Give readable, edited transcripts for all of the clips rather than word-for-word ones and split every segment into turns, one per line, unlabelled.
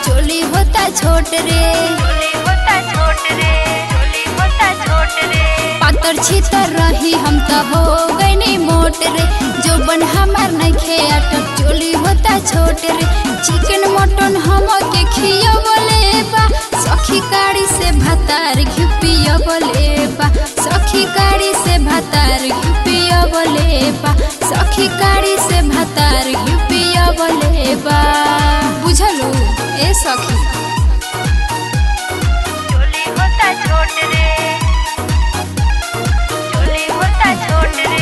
चोली होता छोट रे, पातर छीतर रही हम तो हो गईनी मोट रे, जो बन हमार नइखे अटक चोली होता छोट रे। चिकन मटन हम के खिया बोले बा, सखी गाड़ी से भातार घिपिया बोले बा, सखी गाड़ी से भातार घिपिया बोले बा, सखी गाड़ी से भातार घिपिया बोले बा। बुझलू ए सखी
चोली होता छोट रे, चोली होता छोट रे।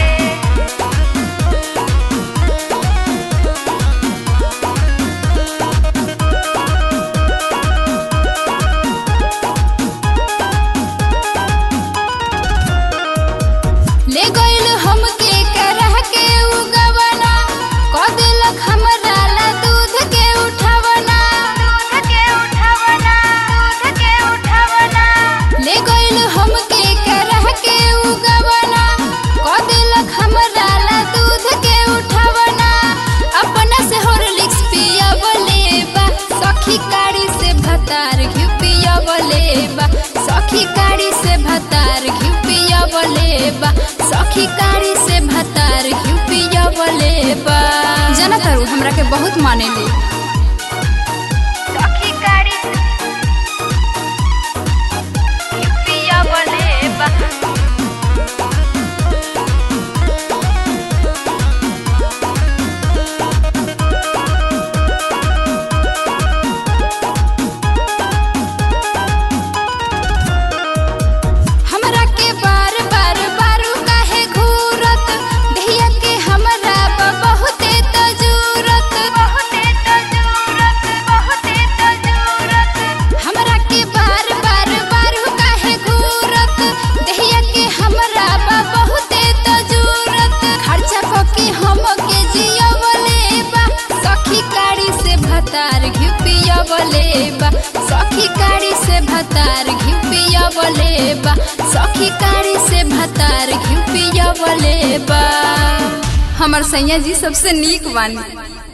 ले गइल हमके करह के उगवना, क देलक हमरा ला दूध के उठावना,
दूध के उठावना, दूध के उठावना।
ले गइल हमके करह के उगवना, क देलक हमरा ला दूध के उठावना। अपना से हॉर्लिक्स पिया बोले बा, सखी गाड़ी से भातार घिउ पिया बोले बा, सखी गाड़ी से भातार घिउ पिया बोले बा, सखी गाड़ी से भातार घिउ पिया बोले बा। जाना तारू हमरा के बहुत मानेली।
सखी गाड़ी पिया बोले बा।
हमरा के बार बार बारू काहे घूरत, धिया के हमरा बा बहुते त जरूरत,
बहुते तो जरूरत, बहुते तो जरूरत।
हमरा के बार बार बारू काहे घूरत, धिया के हमरा बा बहुते त जरूरत। खर्चा पके हम के जिया बोले बा, सखी गाड़ी से भातार घिउ पिया बोले बा, सखी गाड़ी से भातार घिउ पिया बोले बा, सखी गाड़ी से भातार घिउ पिया बोले बा। हमर सैया जी सबसे नीक बानी।